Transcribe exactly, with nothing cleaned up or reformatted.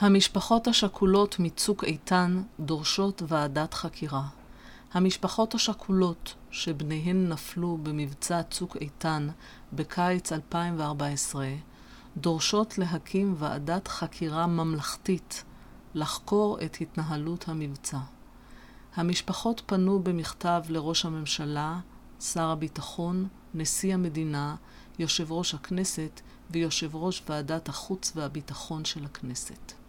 המשפחות השכולות מצוק איתן דורשות ועדת חקירה. המשפחות השכולות שבניהן נפלו במבצע צוק איתן בקיץ אלפיים וארבע עשרה דורשות להקים ועדת חקירה ממלכתית לחקור את התנהלות המבצע. המשפחות פנו במכתב לראש הממשלה, שר הביטחון, נשיא המדינה, יושב ראש הכנסת ויושב ראש ועדת החוץ והביטחון של הכנסת.